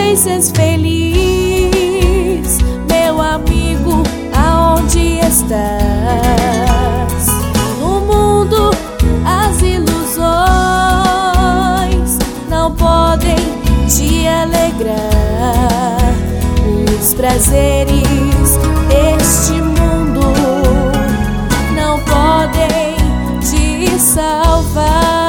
Moisés feliz, meu amigo, aonde estás? No mundo as ilusões não podem te alegrar. Os prazeres deste mundo não podem te salvar.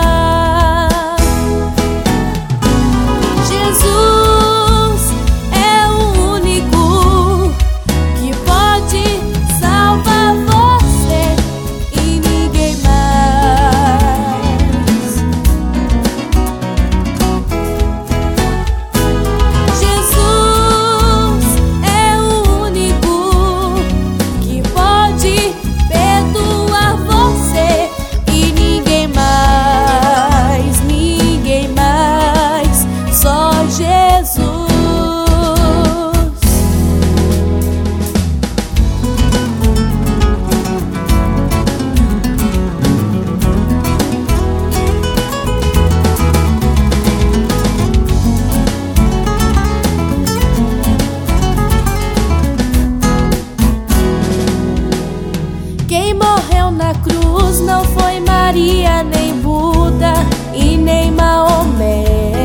Quem morreu na cruz não foi Maria, nem Buda e nem Maomé.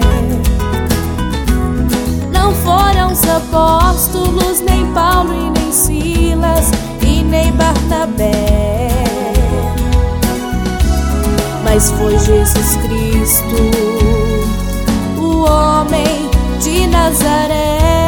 Não foram os apóstolos, nem Paulo e nem Silas e nem Barnabé. Mas foi Jesus Cristo, o homem de Nazaré.